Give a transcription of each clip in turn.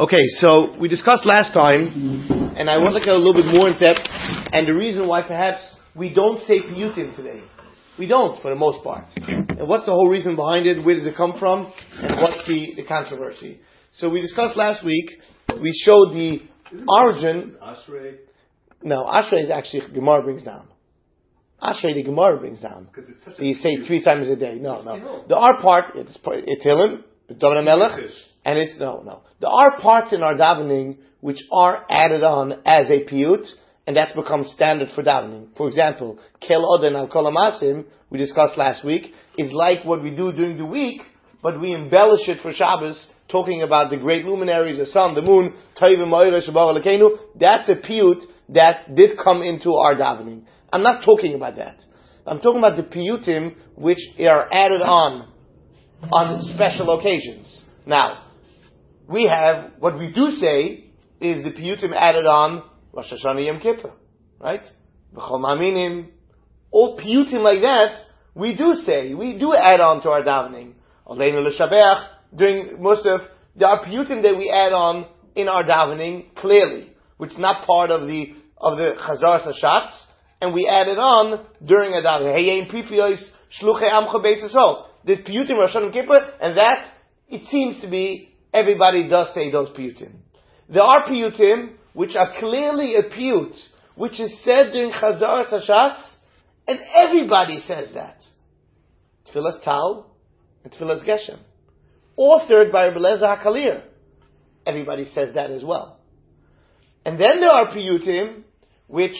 Okay, so we discussed last time, and I want to go a little bit more in depth, and the reason why perhaps we don't say piyutim today. We don't, for the most part. And what's the whole reason behind it? Where does it come from? And what's the controversy? So we discussed last week, we showed the origin. Ashrei? No, Ashrei is actually, Gemara brings down. Ashrei, the Gemara brings down. You say 3 times a day. No. The R part, it's Tehillim, David HaMelech, and it's, no. The R parts in our davening, which are added on as a piyut, and that's become standard for davening. For example, Kel Oden Al Kol HaMasim, we discussed last week, is like what we do during the week, but we embellish it for Shabbos, talking about the great luminaries, the sun, the moon, Toivim Moira Shabar Alekenu. That's a piyut that did come into our davening. I'm not talking about that. I'm talking about the piyutim which are added on special occasions. Now, we have, what we do say is the piyutim added on Rosh Hashanah Yom Kippur. Right? B'chol Ma'aminim. All piyutim like that, we do say, we do add on to our davening. Aleinu L'Shabeach, during Musaf, there are piyutim that we add on in our davening, clearly, which is not part of the Chazar Sashatz, and we add it on during a davening. Heyein Pifiyos Shluchei Amcha Beis Yisrael. The piyutim Rosh Hashanah Kippur, and that, it seems to be, everybody does say those piyutim. There are piyutim which are clearly a piyut, which is said during Chazar Sashatz, and everybody says that. Tfilas Tal and Tfilas Geshem. Authored by Rebbe Eliezer HaKalir. Everybody says that as well. And then there are piyutim which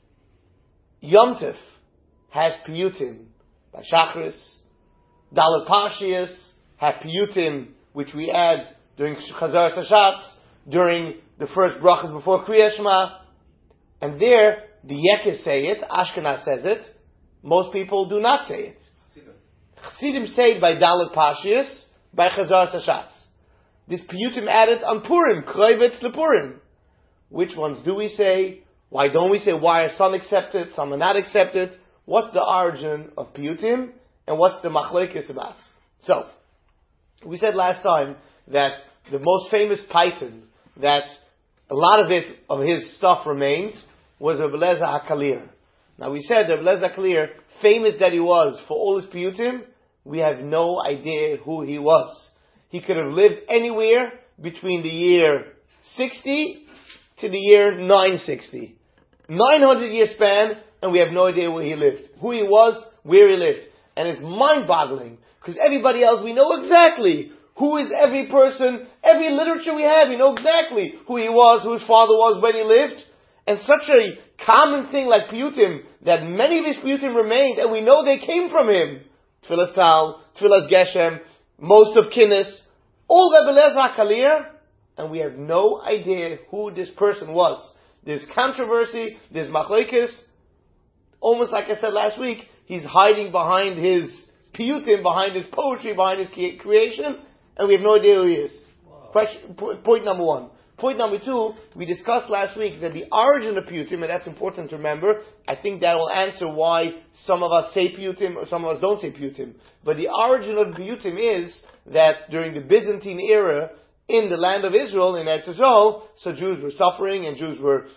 Yom Tov has piyutim by Shachris. Dalet Parshias have piyutim which we add during Chazar Sashatz, during the first brachas before Kriyas Shema. And there, the Yekes say it, Ashkenaz says it, most people do not say it. Chassidim say it by Dalet Parshias, by Chazar Sashatz. This piyutim added on Purim, Kroivitz LePurim. Which ones do we say? Why don't we say? Why are some accepted, some are not accepted? What's the origin of piyutim? And what's the machlekes about? So, we said last time that the most famous paitan, that a lot of his stuff remains, was Rebbe Eliezer HaKalir. Now we said Rebbe Eliezer HaKalir, famous that he was for all his piyutim, we have no idea who he was. He could have lived anywhere between the year 60 to the year 960. 900 year span, and we have no idea where he lived. Who he was, where he lived. And it's mind-boggling, because everybody else, we know exactly who is every person, every literature we have, we know exactly who he was, who his father was, when he lived. And such a common thing like piyutim, that many of his piyutim remained, and we know they came from him. Tfilas Tal, Tfilas Geshem, most of Kinnis, all Rebbe Eliezer HaKalir, and we have no idea who this person was. There's controversy, there's machlekes, almost like I said last week, he's hiding behind his piyutim, behind his poetry, behind his creation, and we have no idea who he is. Wow. Point number 1. Point number 2, we discussed last week that the origin of piyutim, and that's important to remember, I think that will answer why some of us say piyutim, or some of us don't say piyutim. But the origin of piyutim is that during the Byzantine era, in the land of Israel, in Eretz Yisrael, so Jews were suffering, and Jews were,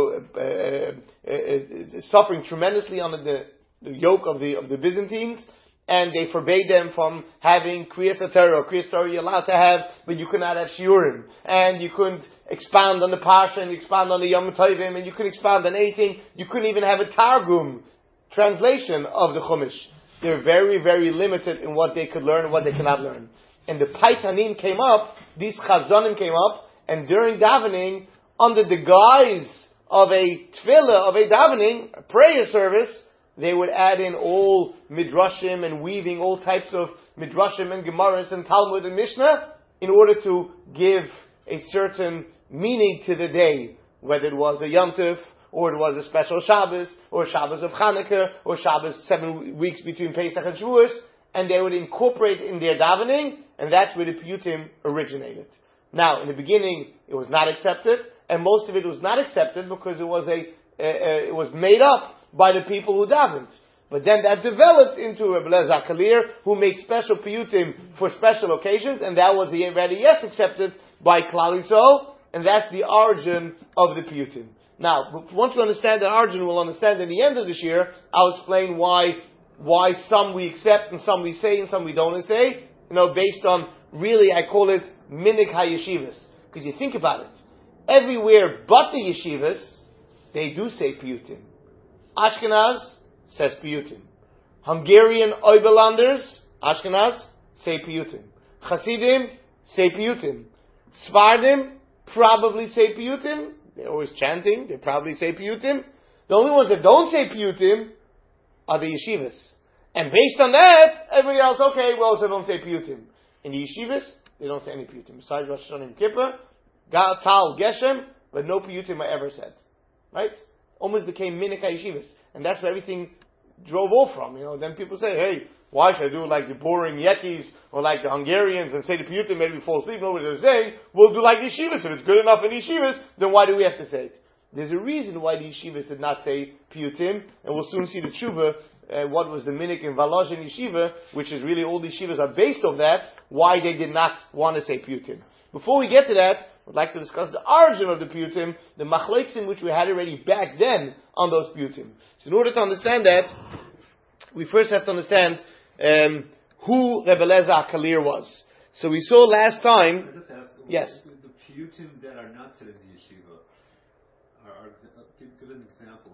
suffering tremendously under the yoke of the Byzantines, and they forbade them from having Kriyas HaTorah, or Kriyas Torah you're allowed to have, but you could not have Shiurim, and you couldn't expound on the Parsha, and expound on the Yom Tovim, and you couldn't expound on anything, you couldn't even have a Targum translation of the Chumash. They're very, very limited in what they could learn and what they cannot learn. And the Paitanim came up, these Chazanim came up, and during davening, under the guise of a tefillah, of a davening, a prayer service, they would add in all midrashim and weaving all types of midrashim and gemaras and Talmud and Mishnah in order to give a certain meaning to the day, whether it was a Yom Tov, or it was a special Shabbos, or Shabbos of Chanukah, or Shabbos 7 weeks between Pesach and Shavuos, and they would incorporate in their davening, and that's where the piyutim originated. Now, in the beginning, it was not accepted, and most of it was not accepted because it was made up by the people who davened. But then that developed into Rebbe Eliezer HaKalir, who made special piyutim for special occasions, and that was already accepted by Klal Yisrael, and that's the origin of the piyutim. Now, once we understand that origin, we'll understand in the end of this year, I'll explain why some we accept and some we say and some we don't say, based on, really, I call it minik ha-yeshivas. Because you think about it, everywhere but the yeshivas, they do say piyutim. Ashkenaz says piyutim. Hungarian Oberlanders, Ashkenaz, say piyutim. Hasidim, say piyutim. Sfardim, probably say piyutim. They're always chanting, they probably say piyutim. The only ones that don't say piyutim are the yeshivas. And based on that, everybody else, okay, well, so don't say piyutim. In the yeshivas, they don't say any piyutim. Besides Rosh Hashanah and Kippur, Tal, Geshem, but no piyutim are ever said. Right? Almost became minika yeshivas. And that's where everything drove off from. Then people say, hey, why should I do like the boring Yekis or like the Hungarians and say the piyutim, maybe we fall asleep, nobody is saying, we'll do like the yeshivas. If it's good enough in yeshivas, then why do we have to say it? There's a reason why the yeshivas did not say piyutim, and we'll soon see the tshuva, what was the minik in Volozhin yeshiva, which is really all the yeshivas are based on that, why they did not want to say piyutim. Before we get to that, I'd like to discuss the origin of the piyutim, the machlokes in which we had already back then on those piyutim. So in order to understand that, we first have to understand who Rebbe Eliezer HaKalir was. So we saw last time. I just ask, yes. The piyutim that are not said in the yeshiva, give an example.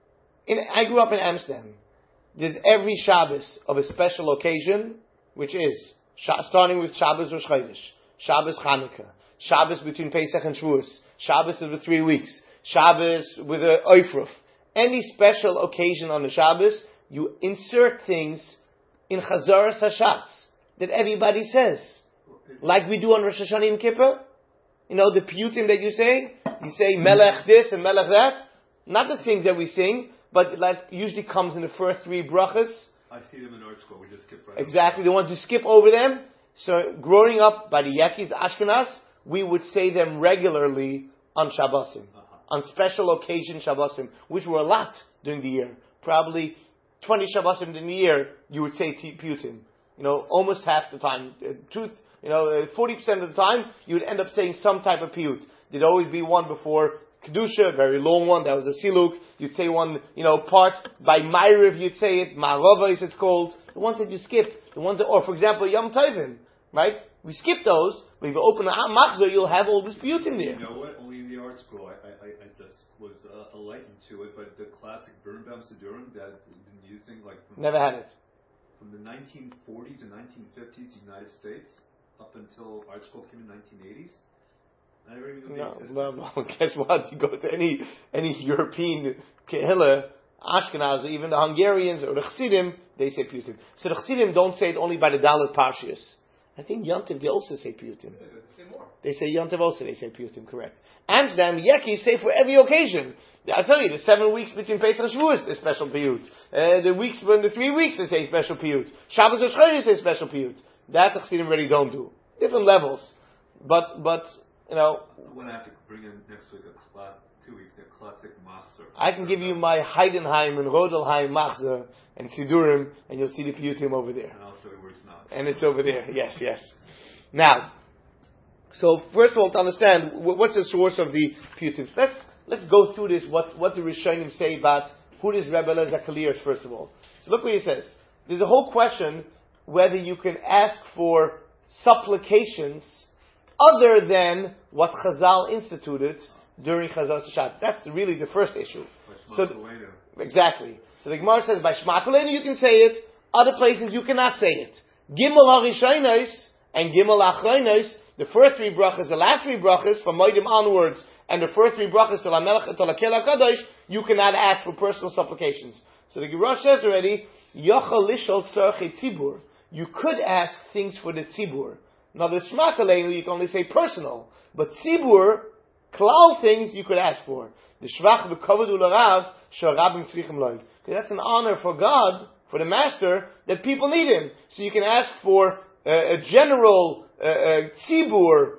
I grew up in Amsterdam. There's every Shabbos of a special occasion, which is starting with Shabbos Rosh Chodesh, Shabbos Chanukah, Shabbos between Pesach and Shavuos, Shabbos of the 3 weeks, Shabbos with a Oifruf. Any special occasion on the Shabbos, you insert things in Chazaras Hashatz that everybody says. Like we do on Rosh Hashanah and Kippur. The piyutim that you say Melech this and Melech that. Not the things that we sing, but that usually comes in the first 3 brachas. I see them in art school, we just skip right Exactly, they want to skip over them. So growing up by the Yekis, Ashkenaz, we would say them regularly on Shabbosim. On special occasion Shabbosim, which were a lot during the year. Probably 20 Shabbosim in the year, you would say piyutim. Almost half the time. 40% of the time, you would end up saying some type of piyut. There'd always be one before Kedusha, a very long one, that was a siluk. You'd say one, part by Ma'ariv, you'd say it, Ma'arava is it's called. The ones that you skip, or for example, Yom Tovim, right? We skip those, but if you open the Machzor, you'll have all this piyutim there. You know what? Only in the art school, I just was enlightened to it, but the classic Birnbaum Sidurim that we've been using, never had it. From the 1940s and 1950s United States, up until art school came in the 1980s. I never even knew guess what? You go to any European Kehillah, Ashkenaz, or even the Hungarians or the Chassidim, they say piyutim. So the Chassidim don't say it only by the Dalet Parshias. I think Yontiv, they also say piyutim. They say more. They say Yontiv also, they say piyutim, correct. Amsterdam, Yekis say for every occasion. I tell you, the 7 weeks between Pesach and Shavuos, there's special piyut. The 3 weeks, they say special piyut. Shabbos or Chodesh, they say special piyut. That the Chassidim really don't do. Different levels. But I'm going to have to bring in next week 2 weeks, a classic machzor. I can give you my Heidenheim and Rodelheim machzor and Sidurim, and you'll see the piyutim over there. And I'll show you where it's not. And it's over there, yes. Now, so first of all, to understand, what's the source of the piyutim? Let's go through this, what the Rishonim say about who this Rebbe Eliezer HaKalir is, first of all. So look what he says. There's a whole question whether you can ask for supplications other than what Chazal instituted during Chazal Shabbat. That's really the first issue. Exactly. So the Gemara says, by Shema Kolenu you can say it, other places you cannot say it. Gimel HaRishaynos and Gimel HaAchronos, the first 3 brachas, the last 3 brachas, from Moedim onwards, and the first 3 brachas, to Lakel HaKadosh, you cannot ask for personal supplications. So the Gemara says already, Yochel Lishol Tzorchei Tzibur. You could ask things for the Tzibur. Now the Shema Kolenu, you can only say personal. But Tzibur, klal things you could ask for. The Shvach V'Kovod U'Larav, Sh'Rabim Tzrichim Loi. That's an honor for God, for the Master, that people need Him. So you can ask for a general Tzibur,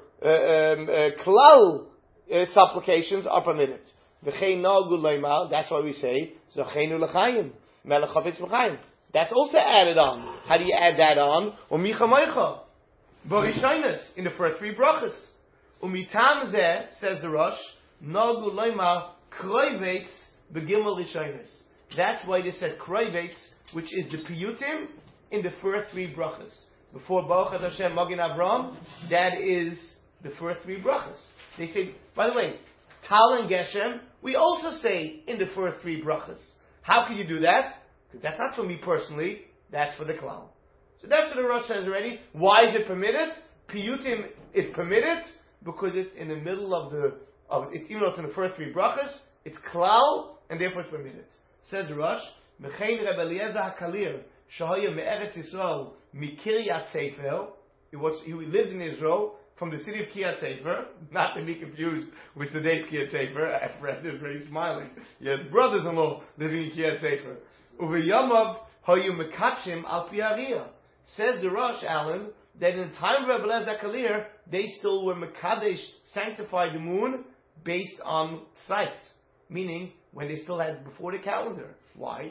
klal supplications are permitted. V'chein Na'gu Leimal, that's why we say, Zocheinu L'chaim, Melech Chavetz B'chaim. That's also added on. How do you add that on? Or Micha Moicha. Barishaynus, in the first 3 brachas. Umitam zeh, says the Rosh, Nagu loymar kroivetz begimel rishonos. That's why they said kroivetz, which is the piyutim in the first three brachas. Before Baruch Hashem Magin Avram, that is the first three brachas. They say, by the way, Tal and Geshem, we also say in the first three brachas. How can you do that? Because that's not for me personally, that's for the klal. So that's what the Rosh says already. Why is it permitted? Piyutim is permitted because it's in the middle of it's even though it's in the first three brachas, it's klal, and therefore it's permitted. Says the Rosh, Mechein Rebbe Eliezer HaKalir, Shahaya Me'eretz Yisrael, Mikiryat Sefer, he lived in Israel, from the city of Kiryat Sefer, not to be confused with today's Kiryat Sefer. I've read this, very smiling. He has brothers-in-law living in Kiryat Sefer. Uveyamav hayu mekatshim al pi hariyah. Says the Rosh, Alan, that in the time of Rebbe Eliezer HaKalir, they still were mekadesh, sanctified the moon, based on sites. Meaning, when they still had before the calendar. Why?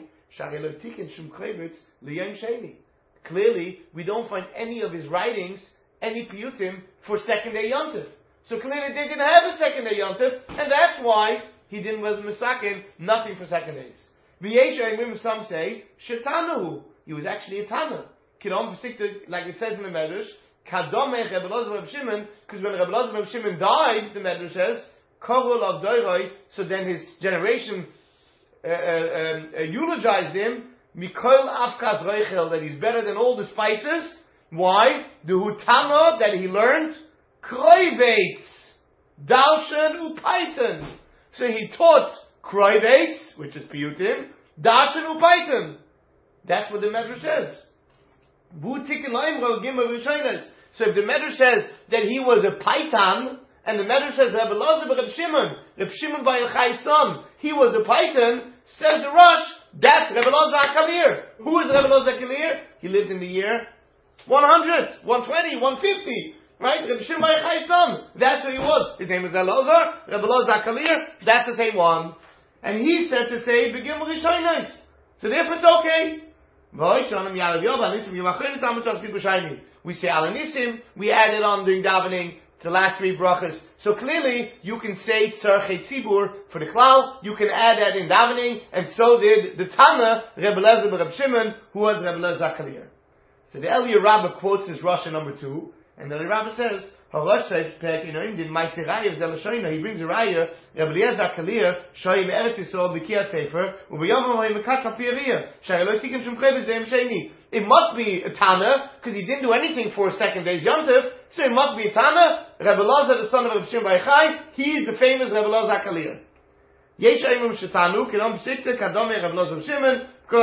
Clearly, we don't find any of his writings, any piyutim, for second day yontif. So clearly they didn't have a second day yontif, and that's why he was misakin, nothing for second days. Some say, Shetanahu, he was actually a Tana. Like it says in the Medrash, Kadomech Rebbe Elazar Reb Shimon, because when Rebbe Elazar Reb Shimon died, the Medrash says, Korul of Doiroi, so then his generation eulogized him, Mikol Afkas Reichel, that he's better than all the spices. Why? The Hutana that he learned, Kroivetz, Darshan Upaitan. So he taught Kroivetz, which is Piyutim, Darshan Upaitan. That's what the Medrash says. So if the Medrash says that he was a Paitan, and the Medrash says Rebbe Elazar Reb Shimon Bar Yochai's son, he was a Paitan, says the Rosh, that's Rebbe Elazar HaKalir. Who is Rebbe Elazar HaKalir? He lived in the year 100, 120, 150. Right? Rebbe Shimon Bar Yochai's son. That's who he was. His name is Elazar. Rebbe Elazar HaKalir. That's the same one. And he said to say, Begim Rishonos. So therefore it's okay. We say Alanisim. We added on during davening to the last three brachas. So clearly, you can say Tzarchei Tzibur for the klal. You can add that in davening. And so did the Tana, Rebbe Elazar Reb Shimon, who was Rebbe Elazar HaKalir. So the Eliyah Rabbah quotes his Rasha number 2, and the Eliyah Rabbah says, "Harash says, he brings a raya, Rebbe Eliezer HaKalir, Shoyim Eretz Yisrael b'Kiryat Sefer, u'b'yomim ha'im mekatz al pi hariyah, sh'arei lo tikim shum chayvus de'em sheni." It must be a Tana, because he didn't do anything for a second day's yontif, so it must be a Tana. Rebbe Elazar, the son of Rebbe Shimon Bar Yochai, he is the famous Rebbe Elazar HaKalir. Yesh ha'imim shetanu, kedom b'sikta, kadom Rebbe Elazar Reb Shimon, kol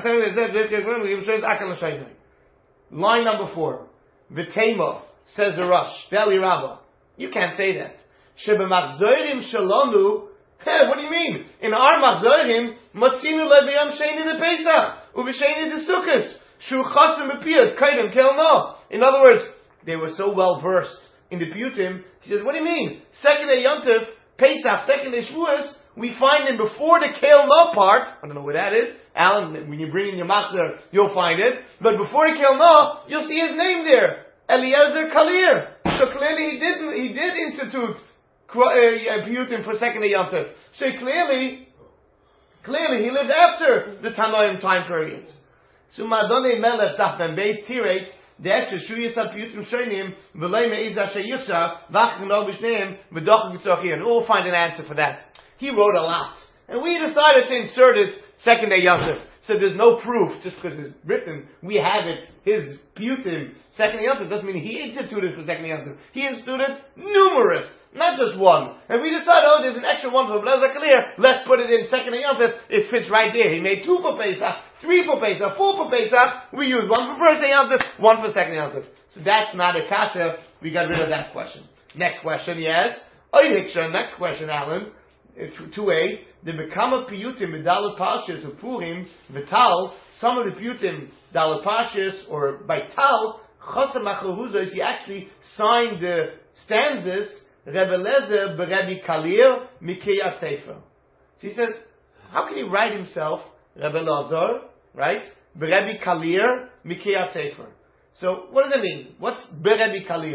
ha'zrut Line number 4. V'tema, says the Rosh, Veli Rabbah. You can't say that. Shebemachzorim shalonu, what do you mean? In our machzorim, matzinu le'beyam sheni de Pesach, u'v'sheni de Sukkos, shu chasim b'piyat, kaidem kel no. In other words, they were so well versed in the piyutim. He says, what do you mean? Second day Yontif, Pesach, second day Shavuos, we find him before the Kel No part. I don't know where that is. Alan, when you bring in your machzor, you'll find it. But before the Kel No, you'll see his name there. Eliezer Kalir. So clearly he did institute piyutim for second day Yontif. So clearly he lived after the Tanoim time period. So Madone Melech Dafben Beis Tirates, the extra Shuyas al Piyutim Shonim, V'lei Me'iz Asher Yusha, V'achim No B'shneim, V'dochim V'tzochir. And we'll find an answer for that. He wrote a lot. And we decided to insert it second day Yontif. So there's no proof, just because it's written, we have it, his piyutim, second day Yontif, doesn't mean he instituted for second day Yontif. He instituted numerous, not just one. And we decided, there's an extra one for Rebbe Elazar HaKalir, let's put it in second day Yontif. It fits right there. He made 2 for Pesach, 3 for Pesach, 4 for Pesach. We use 1 for first day Yontif, 1 for second day Yontif. So that's not a kasha. We got rid of that question. Next question, yes. Next question, Alan. 2a, they become a piyutim b'dalat parshas of Purim v'tal. Some of the piyutim dalat parshas or by tal chosam achoruzos. He actually signed the stanzas Rebbe Eliezer b'Rebbe Kalir miKiryat Sefer. So he says, how can he write himself Rebbe Elazar, right? B'Rebbe Kalir miKiryat Sefer. So what does that mean? What's b'Rebbe Kalir?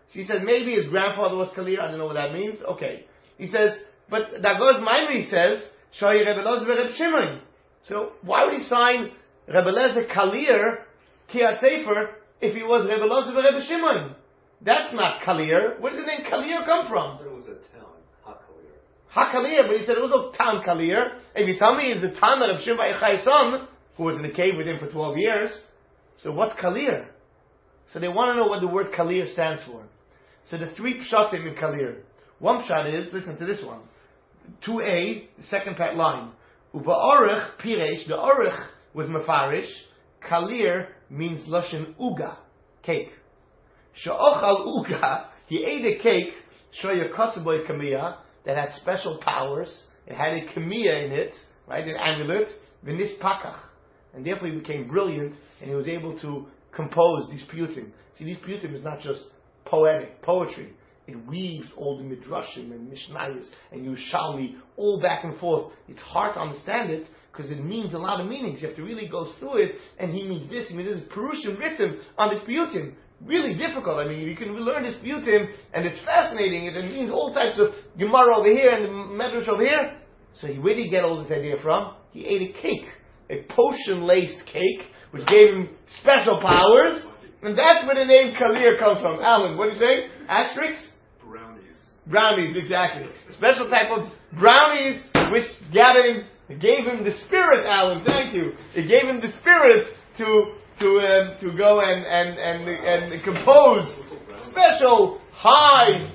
So he says, maybe his grandfather was Kalir, I don't know what that means. Okay. He says, but Dagoz Maimri says, Shoyi Rebbe Elazar Rebbe Shimon. So why would he sign Rebbe Elazar Kalir, Kiat Sefer, if he was Rebbe Elazar Rebbe Shimon? That's not Kalir. Where does the name Kalir come from? It was a town, HaKalir. HaKalir, but he said it was a town Kalir. If you tell me it's the town of Shimon Yochai's son, who was in the cave with him for 12 years, so what's Kalir? So they want to know what the word Kalir stands for. So the three pshatim in Kalir. One pshat is, listen to this one. 2a, the second part line. Uba Orech Piresh, the Orech was Mefarish. Kalir means Lashon Uga, cake. Sha'ochal Uga, he ate a cake, Shoya Kosaboy Kamiya, that had special powers. It had a Kamiya in it, right, an amulet, V'nis Pakach. And therefore he became brilliant, and he was able to compose these piyutim. See, these piyutim is not just poetry. It weaves all the midrashim and mishnayos and Yerushalmi all back and forth. It's hard to understand it because it means a lot of meanings. You have to really go through it, and he means this, he means this. Perushim written on this piyutim. Really difficult. I mean, you can learn this piyutim, and it's fascinating. It means all types of Gemara over here and the Medrash over here. So where did he get all this idea from? He ate a cake, a potion-laced cake, which gave him special powers, and that's where the name Kalir comes from. Alan, what do you say? Asterix? Brownies, exactly. Special type of brownies, which gave him the spirit, Alan, thank you. It gave him the spirit to go and compose special high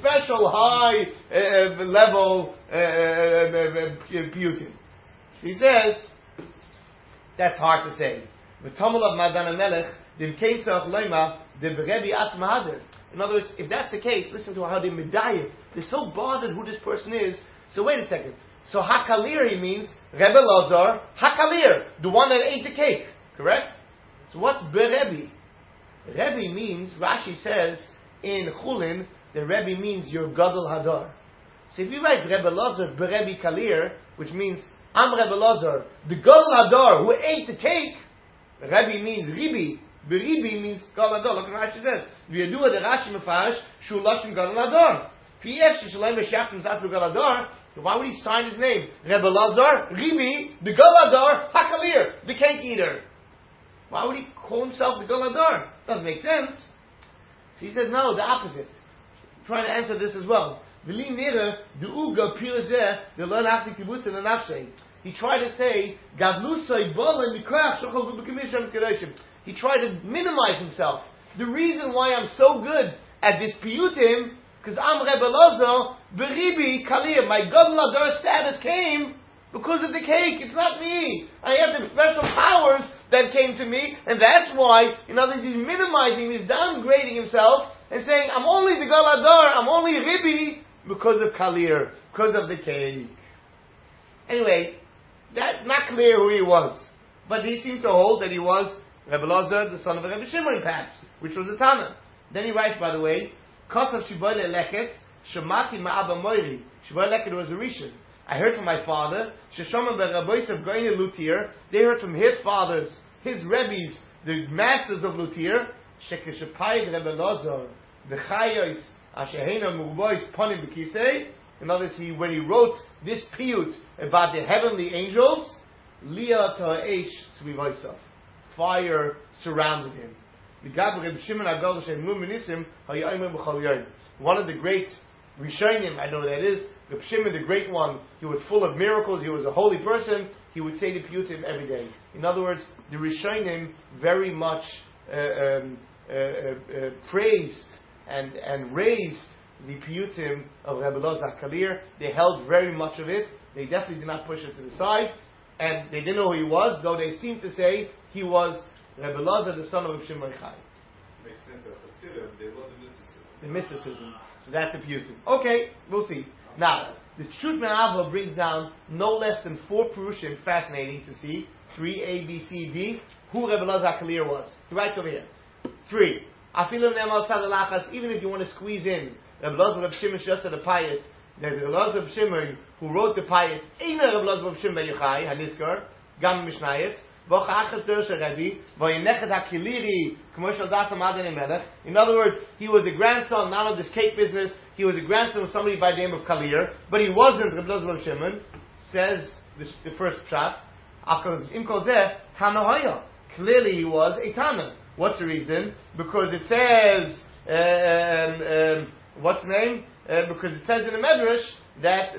level piyutim. He says, that's hard to say. The Tamil of Madan Melech, the Ketzach Leima, the Rebbe Atzmahader. In other words, if that's the case, listen to how they medayim. They're so bothered who this person is. So wait a second. So HaKalir, he means Rebbe Elazar HaKalir, the one that ate the cake. Correct? So what's Berebi? Rebbe means, Rashi says in Chulin, the Rebbe means your Gadol Hadar. So if you write Rebbe Elazar Berebi Kalir, which means I'm Rebbe Elazar, the Gadol Hadar who ate the cake, Rebbe means Ribi. Beribi means Gadol Hadar. Look what Rashi says. V'yadua the Rashi Mefarish Shu Lashon Gadol Hadar. Why would he sign his name? Rebbe Elazar, Ribi, the Gadol Hadar, HaKalir, the cake eater. Why would he call himself the Gadol Hadar? Doesn't make sense. So he says, no, the opposite. I'm trying to answer this as well. He tried to say, he tried to minimize himself. The reason why I'm so good at this piyutim, because I'm Rebbe Elazar, Beribi Kalir, my Gadol Hadar status came because of the cake. It's not me. I have the special powers that came to me, and that's why, in other words, he's minimizing, he's downgrading himself, and saying, I'm only the Gadol Hadar, I'm only Ribi, because of Kalir, because of the cake. Anyway, that's not clear who he was. But he seemed to hold that he was Rebbe Elazar, the son of Rebbe Shimon, perhaps, which was a Tana. Then he writes, by the way, Kosav Shiboyle Leket, Shemati Ma'aba Moiri. Shiboyle Leket was a Rishon. I heard from my father, Sheshoma Berabois of Goyne Lutir, they heard from his fathers, his Rebbes, the masters of Lutir, Shekeshapayig Rebbe Elazar, the Chayos, Ashehena Murbois Ponim B'Kisei. In other words, when he wrote this piyut about the heavenly angels, Liya Ta'esh Svivoisov. Fire surrounded him. One of the great Rishonim, I know that is, Reb Shimon, the great one, he was full of miracles, he was a holy person, he would say the piyutim every day. In other words, the Rishonim very much praised and raised the piyutim of Rebbe Elazar Kalir. They held very much of it. They definitely did not push it to the side. And they didn't know who he was, though they seemed to say he was Rebbe Elazar, the son of Reb Shimon Chai. Makes sense. Hasidim, they love the mysticism. The mysticism. So that's the piyutim. Okay, we'll see. Now, the Shut Me'ava brings down no less than 4 Purushim, fascinating to see. 3, A, B, C, D. Who Rebbe Elazar Kalir was. Right over here. 3. Afilim Ne'amal Tzad, even if you want to squeeze in Rebbe Elazar Reb Shimon just at the Payet, that Rebbe Elazar Reb Shimon, who wrote the Payet, Eina Rebbe Elazar Reb Shimon Ben Yochai, Haniskar, Gam Mishnayos, In other words, he was a grandson not of this cake business, he was a grandson of somebody by the name of Kalir, but he wasn't Reb Elazar Reb Shimon, says the first pshat, clearly he was a Tana. What's the reason? Because it says, what's the name? Because it says in the Medrash that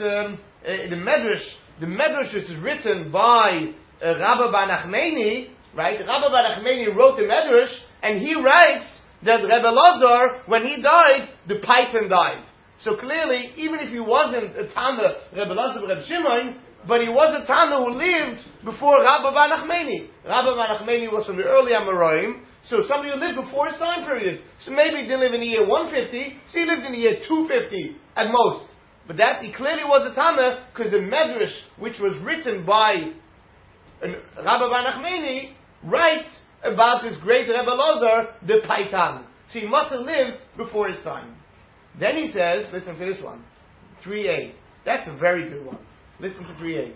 the Medrash is written by Rabbi Bar Nachmani, right? Rabbi Bar Nachmani wrote the Medrash, and he writes that Reb Elazar, when he died, the python died. So clearly, even if he wasn't a Tana, Reb Elazar Reb Shimon, but he was a Tana who lived before Rabbi Bar Nachmani. Rabbi Bar Nachmani was from the early Amoraim, so somebody who lived before his time period. So maybe he didn't live in the year 150, so he lived in the year 250 at most. But that he clearly was a Tana because the Medrash, which was written by Rabbi Bar Nachmani, writes about this great Rebbe Elazar, the Paitan. So he must have lived before his time. Then he says, listen to this one, 3a. That's a very good one. Listen to 3a.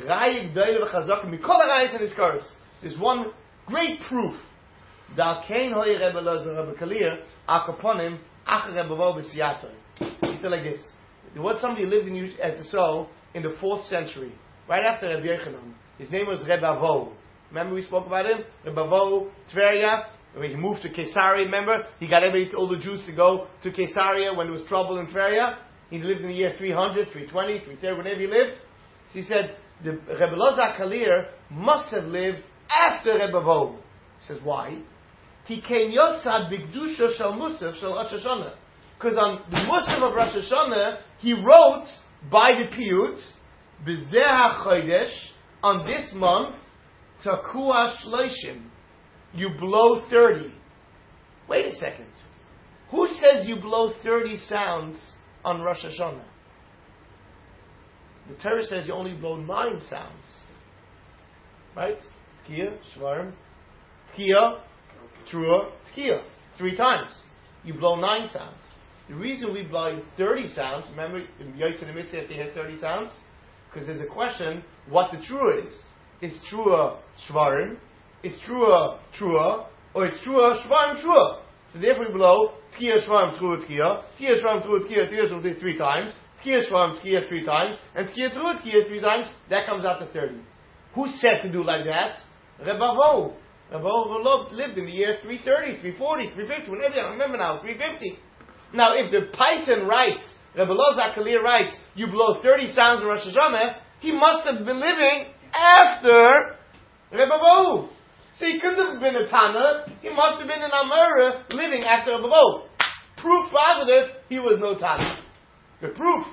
There's one great proof. He said like this. There was somebody who lived at the Soul in the 4th century, right after Rabbi Yochanan. His name was Rebbe Avo. Remember we spoke about him? Rebbe Avo, Tveria. When he moved to Caesarea, remember? He got all the Jews to go to Caesarea when there was trouble in Tveria. He lived in the year 300, 320, 330, whenever he lived. So he said, the Rebbe Elazar Kalir must have lived after Rebbe Avo. He says, why? Because on the Musaf of Rosh Hashanah, he wrote by the Piyut, B'zeh HaChodesh, on this month, Takua Shloshim, you blow 30. Wait a second. Who says you blow 30 sounds on Rosh Hashanah? The Torah says you only blow 9 sounds. Right? Tkiya, Shvarim, Tkiya, Trua, Tkiya. 3 times. You blow 9 sounds. The reason we blow 30 sounds, remember in Yotze the Mitzvah they had 30 sounds? Because there's a question what the Trua is. Is Trua Shvarim? Is Trua Trua? Or is Trua Shvarim Trua? So therefore we blow Tkiya Shvarim Trua Tkiya, Tkiya Shvarim Trua Tkiya, Tkiya Shvarim 3 times, Tkiya Shvarim Tkiya 3 times, and Tkiya Trua Tkiya 3 times. That comes out to 30. Who said to do like that? Rebbe Avo. Rebbe Avo lived in the year 330, 340, 350, whenever I remember now, 350. Now if the Python writes, Rebbe Elazar Kalir writes, you blow 30 sounds in Rosh Hashanah, he must have been living after Rebbe Avo. So he couldn't have been a Tana, he must have been an Amora living after Rebbe Avo. Proof positive, he was no Tana. Good proof.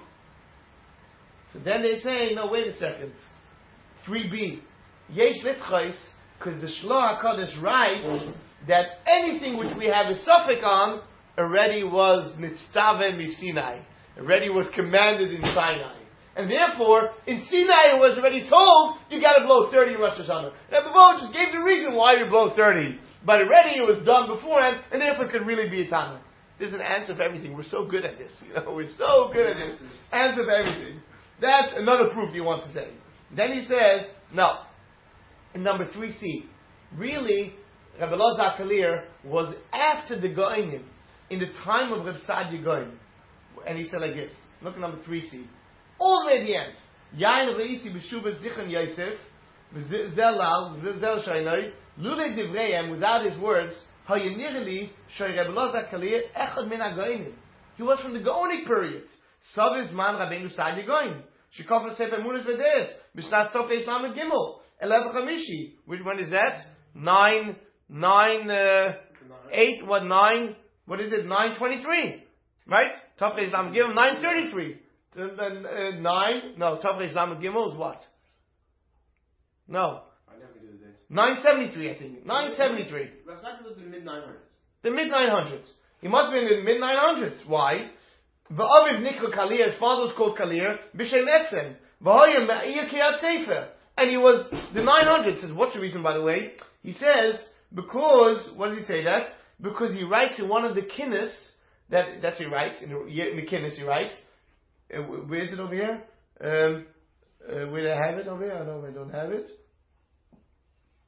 So then they say, no, wait a second. 3b. Yesh litchos, because the Shloah HaKadosh writes that anything which we have a suffix on already was nitztave misinai. Already was commanded in Sinai. And therefore, in Sinai it was already told, you gotta blow 30 in Rosh Hashanah. Rebbe Avo just gave the reason why you blow 30. But already it was done beforehand, and therefore it could really be a Tana. There's an answer for everything. We're so good at this. We're so good at this. Answer for everything. That's another proof he wants to say. Then he says, no. In number 3c, really, Rebbe Elazar Kalir was after the Goinim, in the time of Reb Saadia Goin. And he said like this. Look at number 3c. All the way at the end. Yain reisi b'shuvat zichron Yosef, v'zelal, v'zel shaynoi, lulei divreihem, without his words, hayanirli, shay Rebbe Elazar Kalir, echad min ha-goinim. He was from the Gaonic period. Saviz man Rabbeinu Saadia Goin. Shekafat sefer Emunos V'Deis, Mishnat Tov Reish Lamed Gimel, 11 Chamishi. Which one is that? 9, what is it? 9:23. Right? Tov Reish Lamed Gimel, 9:33. Tov Reish Lamed Gimel is what? No. I never do the dates. 973, I think. 973. That's not the mid-900s. The mid-900s. He must have been in the mid-900s. Why? Ba'aviv Nikra Kalir, his father was called Kalir, B'Shem Etzem. V'hoyem Me'ir Kiyat Sefer. And he was the 900s. Says, what's the reason, by the way? He says, because, what does he say that? Because he writes in one of the Kinnis, that's what he writes, in the Kinnis he writes. Where is it over here? Where do I have it over here? I know I don't have it.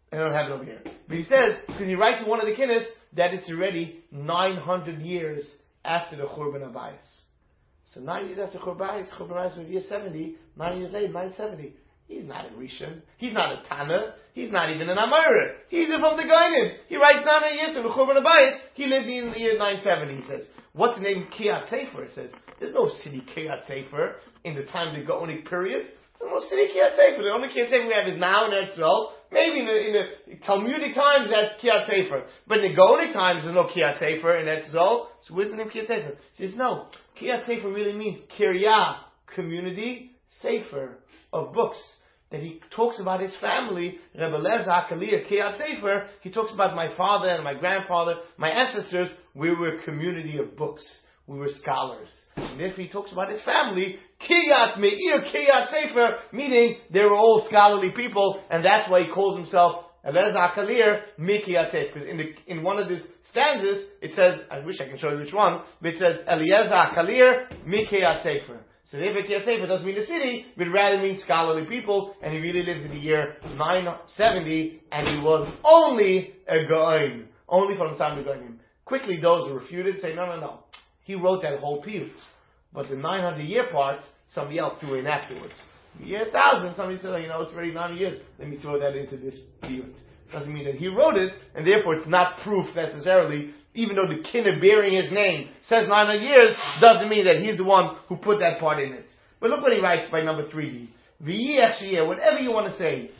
I don't have it over here. But he says, because he writes in one of the kinnis, that it's already 900 years after the Churban Abayis. So 9 years after Churban Abayis was year 70, 9 years later, 970. He's not a Rishon. He's not a Tana. He's not even an Amora. He's from the Gainim. He writes 900 years to the Churban Abayis. He lived in the year 970, he says. What's the name Kiryat Sefer? It says, there's no city Kiryat Sefer in the time of the Gaonic period. There's no city Kiryat Sefer. The only Kiryat Sefer we have is now in Eretz. Maybe in the Talmudic times that's Kiryat Sefer. But in the Gaonic times there's no Kiryat Sefer in Eretz. So where's the name Kiryat Sefer? He says, no. Kiryat Sefer really means Kiryah, community, Sefer, of books. That he talks about his family, Rebbe Lezer HaKalir, Kiryat Sefer, he talks about my father and my grandfather, my ancestors, we were a community of books. We were scholars. And if he talks about his family, Kiryat Meir, Kiryat Sefer, meaning they were all scholarly people, and that's why he calls himself Lezer HaKalir, Kiryat Sefer. Because in one of these stanzas, it says, I wish I can show you which one, but it says, Eliezer HaKalir, Kiryat Sefer. So therefore, Kiryat Sefer doesn't mean the city, but rather means scholarly people, and he really lived in the year 970, and he was only a Gaon, only from the time of Gaonim. Quickly, those who refuted say, no. He wrote that whole piyut. But the 900-year part, somebody else threw in afterwards. The year 1000, somebody said, it's already 900 years, let me throw that into this piyut. Doesn't mean that he wrote it, and therefore it's not proof necessarily. Even though the kinna bearing his name says 900 years, doesn't mean that he's the one who put that part in it. But look what he writes by number 3. Whatever you want to say.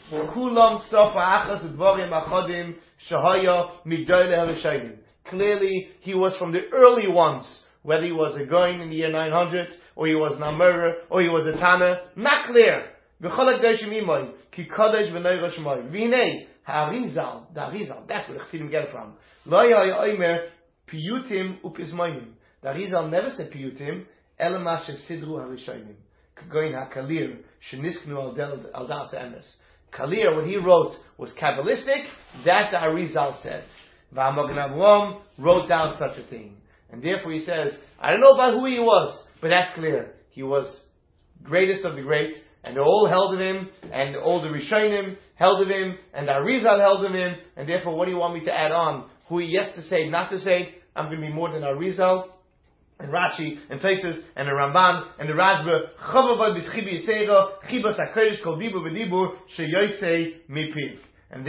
Clearly, he was from the early ones. Whether he was a Goin in the year 900, or he was an Amora, or he was a Tana, not clear. Harizal, that's where the Chassidim get it from. Piyutim upizmoinim. The Harizal never said piyutim, elama shesidru harishonim. Kagoin hakalir shenisknu al das emes. Kalir, what he wrote was Kabbalistic. That the Harizal said. V'Magen Avraham wrote down such a thing, and therefore he says, I don't know about who he was, but that's clear. He was greatest of the great, and they all held of him, and all the Rishonim held of him, and the Arizal held of him, and therefore what do you want me to add on? Who he yes to say, not to say? I'm going to be more than Arizal, and Rashi, and places, and the Ramban, and the Rashba, Chavavad b'schibi yisera, chibas ha'kodesh kol dibur v'dibur, sheyotzei mipiv. And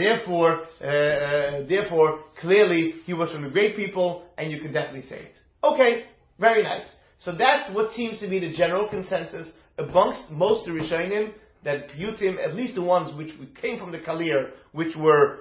therefore, clearly, he was from the great people, and you can definitely say it. Okay, very nice. So that's what seems to be the general consensus amongst most of the Rishonim, that Piyutim, at least the ones which came from the Kalir, which were,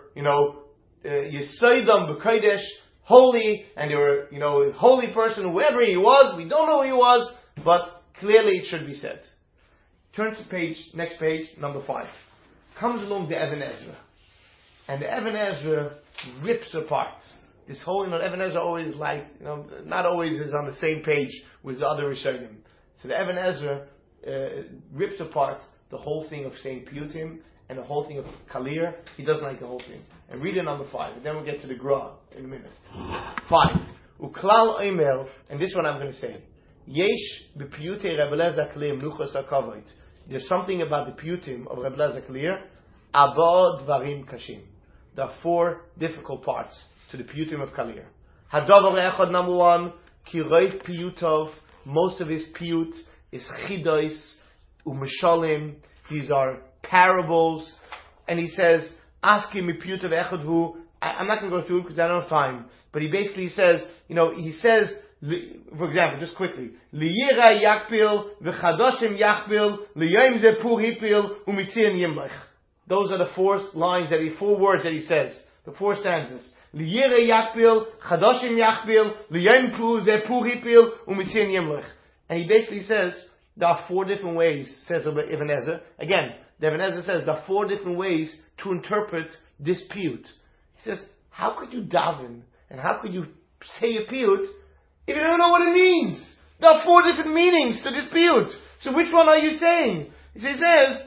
Yesoidam b'kodesh, holy, and they were, a holy person, whoever he was, we don't know who he was, but clearly it should be said. Turn to next page, number 5. Comes along the Even Ezra. And the Even Ezra rips apart. This whole, Even Ezra always not always is on the same page with the other Rishonim. So the Even Ezra rips apart the whole thing of saying Piyutim and the whole thing of Kalir. He doesn't like the whole thing. And read it number 5, and then we'll get to the Gra in a minute. 5. Uklal Omer, and this one I'm going to say. Yesh b'Piyutei Rebbe Lezer Kalir Mnuchos HaKavod. There's something about the Piyutim of Rebbe Lezer Kalir. Abba Dvarim Kashim. There are 4 difficult parts to the Piyutim of Kalir. Hadavar Echad, number 1. Ki Roiv Piyutov. Most of his Piyut is Chidos U'Mishalim. These are parables. And he says, ask him Piyut of Echad Hu. I'm not going to go through it because I don't have time. But he basically says, he says, for example, just quickly, Liyira Yakpil, V'Chadoshim Yakpil, Liyom Zepur Hipil, U'Mitzion Yimlech. Those are the 4 words that he says. The 4 stanzas. Liyira Yakpil, Chadoshim Yakpil, Liyom Zepur Hipil, U'Mitzion Yimlech. And he basically says, there are 4 different ways, says Ibn Ezra. Again, the Ibn Ezra says there are 4 different ways to interpret this piyut. He says, how could you daven and how could you say a piyut if you don't know what it means? There are 4 different meanings to this piyut. So which one are you saying? He says,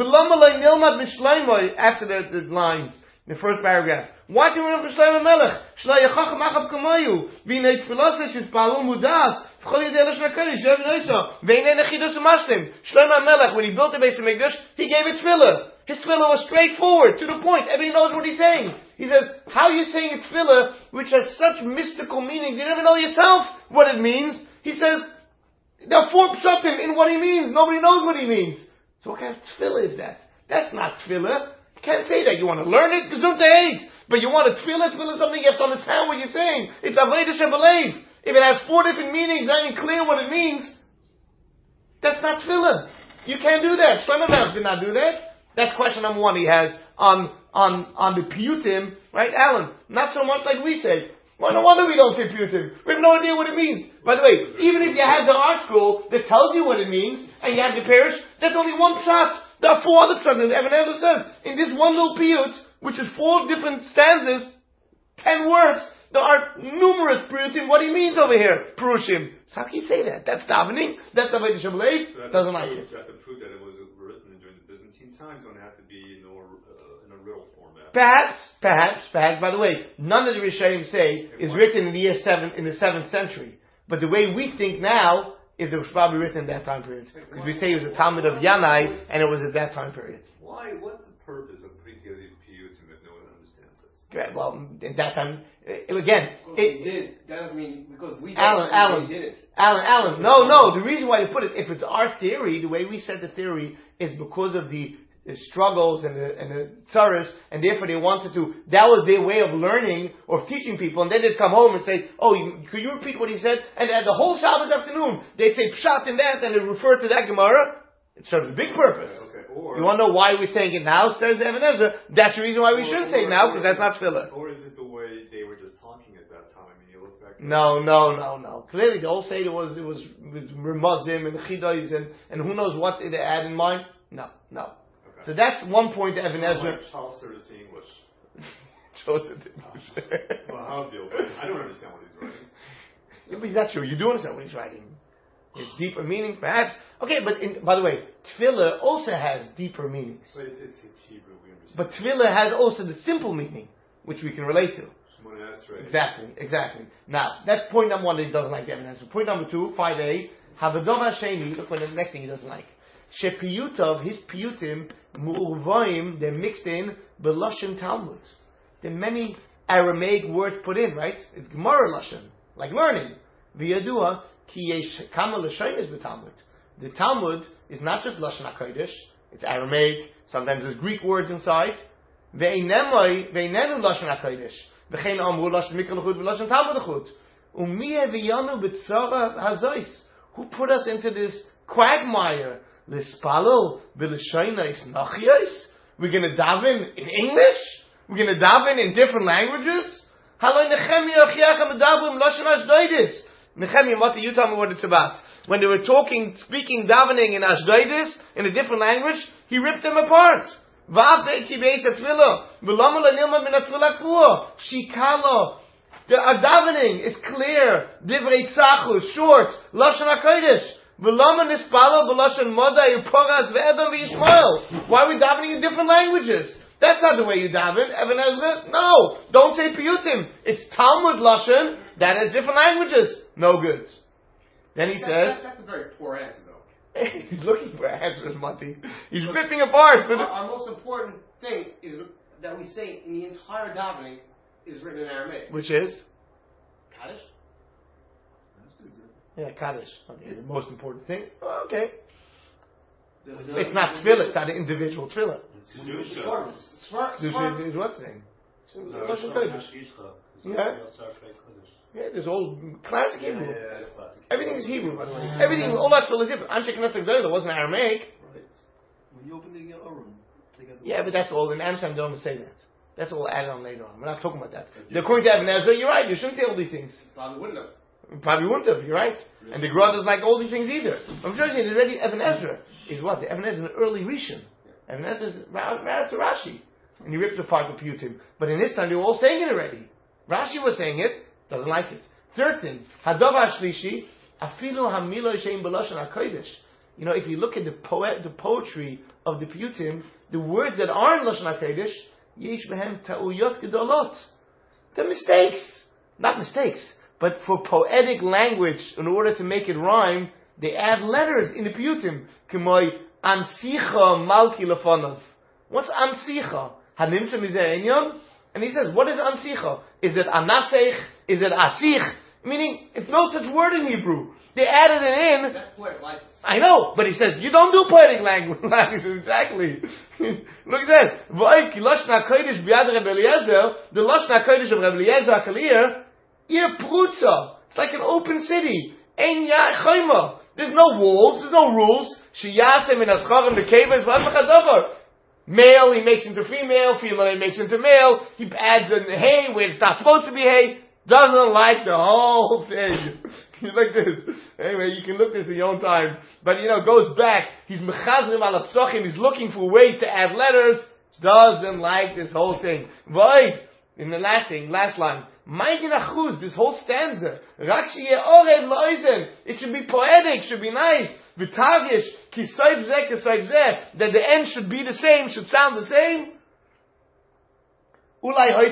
after the lines, the first paragraph. Why do we know for Shlomo Melech? Shlo Yachacham Achav Kamoyu. V'nei Tfilas Shespalul Mudas. Melech, when he built the Beis Hamikdash, he gave it tefillah. His tefillah was straightforward, to the point. Everybody knows what he's saying. He says, how are you saying a tefillah which has such mystical meanings? You never know yourself what it means. He says, there are 4 pshatim in what he means. Nobody knows what he means. So what kind of tefillah is that? That's not tefillah. You can't say that. You want to learn it? Gesundheit. But you want a tefillah? Tefillah is something you have to understand what you're saying. It's avodah shebelev. If it has 4 different meanings, not even clear what it means, that's not tefillah. You can't do that. Shlomo Melech did not do that. That's question number 1 he has on the piyutim, right, Alan? Not so much like we say. Well, no wonder we don't say piyutim. We have no idea what it means. By the way, even if you have the art school that tells you what it means, and you have the parish, that's only 1 pshat. There are 4 other pshat. And Even HaEzel says, in this one little piyut, which is 4 different stanzas, 10 words, there are numerous piyutim, what he means over here, Purushim. So how can you say that? That's davening? That's avodah shebelev? Doesn't like it. That's the proof that it was written during the Byzantine times, don't have to be in a riddle format. Perhaps. By the way, none of the Rishonim say is written in the year 7, in the 7th century. But the way we think now is it was probably written in that time period. Because we say it was a Talmud of Yanai, and it was at that time period. Why? What's the purpose of putting together these piyutim if no one understands this? Well, in that time, they did. That doesn't mean because we Alan, did it. Alan. No. The reason why you put it, if it's our theory, the way we said the theory is because of the struggles and the tsaras, and therefore they wanted to. That was their way of learning or teaching people, and then they'd come home and say, "Oh, could you repeat what he said?" And at the whole Shabbos afternoon, they'd say pshat in that, and they refer to that Gemara. It serves a big purpose. Okay. You want to know why we're saying it now? Says Even HaEzel. That's the reason why we shouldn't say it now, because that's not tefillah. Or is it the way they were just talking at that time? I mean, you look back. No. Clearly, they all say it was Ramazim and Chidais and who knows what they had in mind. No. Okay. So that's one point that Even HaEzel. Charles Sturz to English. Chose to English. Well, how do I don't understand what he's writing. Yeah, but he's not sure. You do understand what he's writing. It's deeper meaning, perhaps. Okay, but by the way, tefillah also has deeper meanings. But it's Hebrew, we understand. But tefillah has also the simple meaning, which we can relate to. Exactly. Now, that's point number 1 that he doesn't like the evidence. Point number 2, 5a, Havadov Hashemi, look what the next thing he doesn't like. Shepiyutav, his piyutim, mu'urvaim, they're mixed in, beloshen Talmud. There are many Aramaic words put in, right? It's Gemara Lashon, like learning. V'yadua, ki yesh kama l'shoynes b'Talmud. The Talmud is not just Lashon HaKodesh, it's Aramaic, sometimes there's Greek words inside. Ve'inenu Lashon HaKodesh. V'chein amru Lashon Mikra L'chut v'Lashon Talmud L'chut. U'miye v'yanu b'tzara hazois. Who put us into this quagmire? L'spalel v'l'shoynes nachiyos? We're going to daven in English? We're going to daven in different languages? Haloi Nehemiah Achiach HaMedabrim Lashon Ashdodis. Nehemiah, what do you tell me what it's about? When they were speaking davening in Ashdodis, in a different language, he ripped them apart. Shikalo. The davening is clear. Divrei Tzachus, short. Lashon HaKodesh. Why are we davening in different languages? That's not the way you daven. Even HaEzel, no. Don't say piyutim. It's Talmud Lashon that has different languages. No good. Then he says... That's a very poor answer, though. He's looking for answers, Mati. He's ripping apart. Our most important thing is that we say in the entire davening is written in Aramaic. Which is? Kaddish? That's good. Yeah, Kaddish. Okay, the most important thing. Oh, okay. It's not tefillah. It's not an individual tefillah. Kedusha is what thing? Lashon Kodesh. Yeah. Yeah, there's all classic Hebrew. Yeah, classic. Everything is Hebrew, by the way. Everything, all that tefillah is Hebrew. Anshe Knesset Gdolah wasn't Aramaic. Right. When you open the Aron, yeah, but that's all. In Amsterdam, don't say that. That's all added on later on. We're not talking about that. According to Even HaEzel, you're right. You shouldn't say all these things. Probably wouldn't have. Probably wouldn't have. You're right. Really? And the Gra doesn't like all these things either. I'm showing you already. Even HaEzel is what? The Even HaEzel is an early Rishon. Even HaEzel is right after Rashi, and he rips apart the piyutim. But in this time, they were all saying it already. Rashi was saying it. Doesn't like it. Third thing, Hadavar Shlishi, Afilu Hamilo Shein B'Lashon HaKodesh. You know, if you look at the poetry of the piyutim, the words that are in Lashon HaKodesh, Yesh Behem Ta'uyot Gedolot. They're mistakes. Not mistakes, But for poetic language, in order to make it rhyme, they add letters in the piyutim. K'moy ansicha malki lefanov. What's ansicha? Hanimshem mizeh enyon? And he says, what is ansicha? Is it anasech? Is it asich? Meaning, it's no such word in Hebrew. They added it in. That's poetic license. I know, but he says, you don't do poetic language. Exactly. Look at this. The Lashon HaKodesh of Rebbe Eliezer HaKalir, Ir Prutza. It's like an open city. Ein Chayma. There's no walls, there's no rules. Sheyasem in Ascharim the Kevas, male he makes into female, female he makes into male. He adds in the hay where it's not supposed to be hay. Doesn't like the whole thing. Like this. Anyway, you can look this in your own time. But goes back. He's mechazrim ala psochim. He's looking for ways to add letters. Doesn't like this whole thing. Right. In the last line. This whole stanza. It should be poetic, should be nice. V'tagish, that the end should be the same, should sound the same. Why are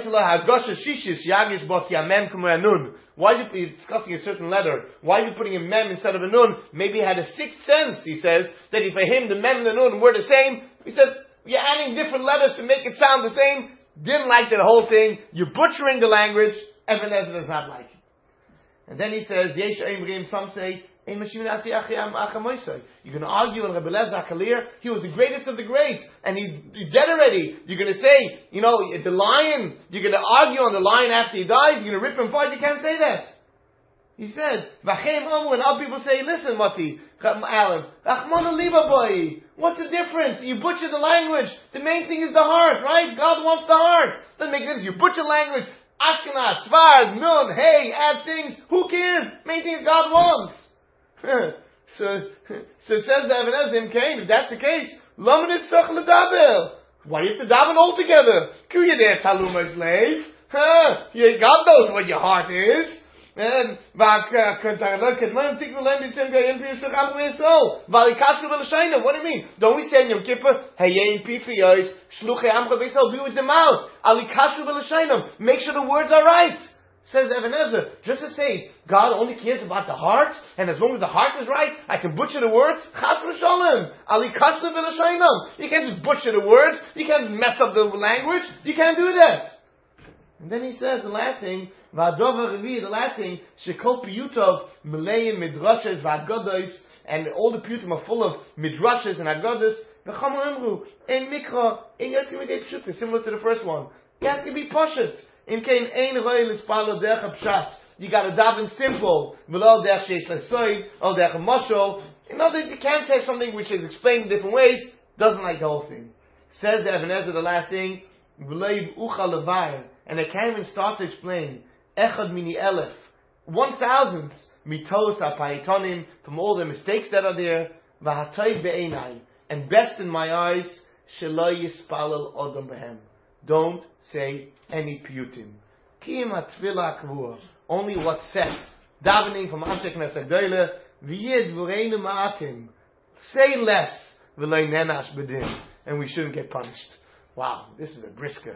you discussing a certain letter? Why are you putting a mem instead of a nun? Maybe he had a sixth sense, he says, that if for him the mem and the nun were the same. He says, you're adding different letters to make it sound the same. Didn't like that whole thing. You're butchering the language. Even Ezra does not like it. And then he says, some say, you can argue on Rebbe Eliezer HaKalir, he was the greatest of the greats, and he's dead already. You're going to say, the lion, you're going to argue on the lion after he dies, you're going to rip him apart, you can't say that. He says, when other people say, listen, Mati, Alan, what's the difference? You butcher the language. The main thing is the heart, right? God wants the heart. Doesn't make sense. You butcher language. Ashkenaz, Sfard, Nun, hey, add things. Who cares? Main thing is God wants. So it says the Even Ezra, if that's the case, why do you have to daven all together? God knows what your heart is. And what do you mean? Don't we say in Yom Kippur, be with the mouth. Make sure the words are right. Says Even Ezra, just to say, God only cares about the heart, and as long as the heart is right, I can butcher the words. Chas v'sholem, ali kasher v'lashaynam. You can't just butcher the words. You can't mess up the language. You can't do that. And then he says the last thing, the last thing, shekol piyutov meleim midrashes v'agados, and all the piyutim are full of midrashes and agados. V'cham emru, ein mikra, ein yotzim pshutim, similar to the first one. You have to be poshet. You got to daven simple. In other words, you can't say something which is explained in different ways. Doesn't like the whole thing. Says the Even Ezra, the last thing, and I can't even start to explain. 1,000 mitos apayitonim, from all the mistakes that are there. And best in my eyes, don't say any piyutim. Only what sets. Davening from Anshe Knesset Geile. V'yed v'reinu ma'atim. Say less. V'loi nenash b'din. And we shouldn't get punished. Wow, this is a brisker.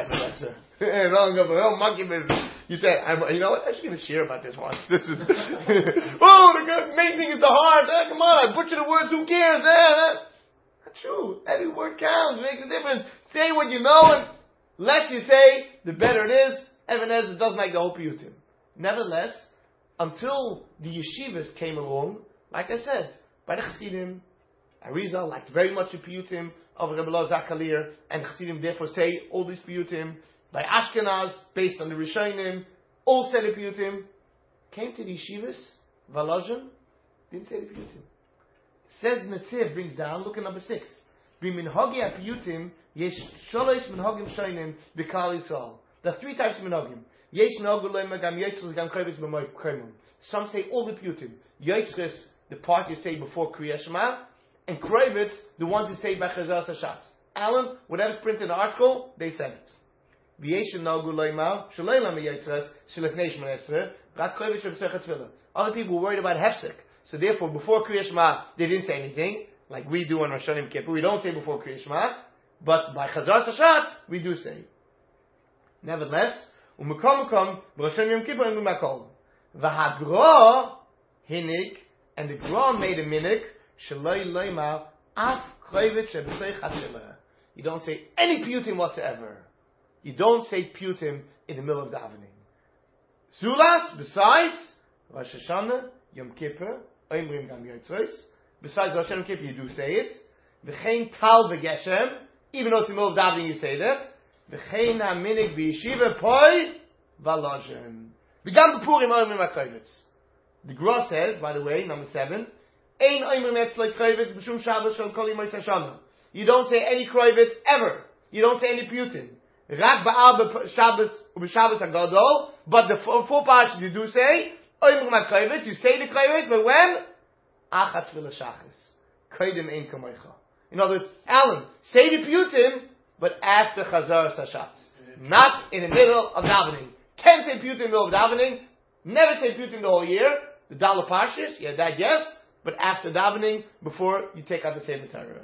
Monkey business. You said, you know what? I'm actually going to share about this once. This is, the main thing is the heart. Come on, I butcher the words. Who cares? Not true. Every word counts. It makes a difference. Say what you know, and less you say, the better it is. Even Ezra doesn't like the whole piyutim. Nevertheless, until the yeshivas came along, like I said, by the Chassidim, Arizal liked very much the piyutim of Rebbe Eliezer HaKalir, and Chassidim therefore say all these piyutim. By Ashkenaz, based on the Rishonim, all said the piyutim. Came to the yeshivas, Volozhin, didn't say the piyutim. Says Netziv, brings down, look at number 6. B'minhagi ha-piyutim, yesh sholosh minhagim shonim b'klal Yisrael. There are 3 types of minhagim. Yesh nogulem gam yotzres gam kovis b'moim. Some say all the piyutim. Yotzres, the part you say before Kriya Shema, and Krovitz, the ones you say by Chazal Sashat. Alan, whatever's printed in the article, they said it. V'yesh nogulem shaloim yotzres shelefnei shmonetzre rak Krovitz sheb'sechet tefillah. Other people were worried about hefsek, so therefore before Kriya Shema they didn't say anything, like we do on Rosh Hashanah Kippur. We don't say before Kriya Shema, but by Chazal Sashat we do say. Nevertheless, Rosh Hashanah Yom Kippur and Makol. V'hagra hinik, and the Gra made a minik, shaloi loima, af kroivit shebesei chatzileh. You don't say any piyutim whatsoever. You don't say piyutim in the middle of davening. Zulas, besides Rosh Hashanah, Yom Kippur, Oimrim Gam Yotzos. Besides Rosh Hashanah, Yom Kippur, you do say it. V'chein tal v'geshem, even though it's in the middle of davening, you say that. V'chein ha'minik v'yeshiva poi v'alojem. V'gam b'purim Oimrim ha'kroivitz. The Gra says, by the way, number 7, Ein Oimrim etzloi kroivitz b'shum Shabbos shel kol yimos Hashanah. You don't say any kroivitz ever. You don't say any piyutim. Rak ba'al b'Shabbos u'b'Shabbos HaGadol, but the four parts you do say, Oimrim ha'kroivitz, you say the kroivitz, but when? Achat tefillah shachis. Kodim ein kamoicha. In other words, Alan, say the piyutim, but after Chazar Sashatz. Not in the middle of davening. Can't say piyutim in the middle of davening. Never say piyutim the whole year. The Daled Parshas, yeah, that yes, but after davening, before you take out the Sefer Torah.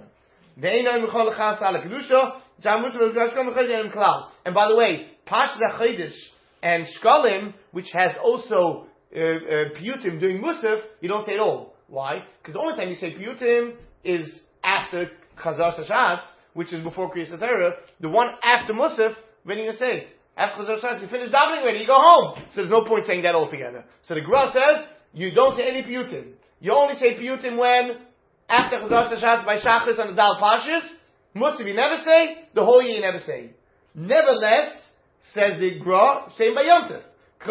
And by the way, Parshas HaChodesh and Shkalim, which has also piyutim doing Musaf, you don't say it all. Why? Because the only time you say piyutim is after Chazar Sashatz, which is before Kriyas Torah. The one after Musaf, when you say it. After Chazar Sashatz, you finish davening already, you go home. So there's no point saying that all together. So the Gra says, you don't say any piyutim. You only say piyutim when, after Chazar Sashatz by Shachris and the Daled Parshas. Musaf you never say, the whole year you never say. Nevertheless, says the Gra, same by Yom Tov.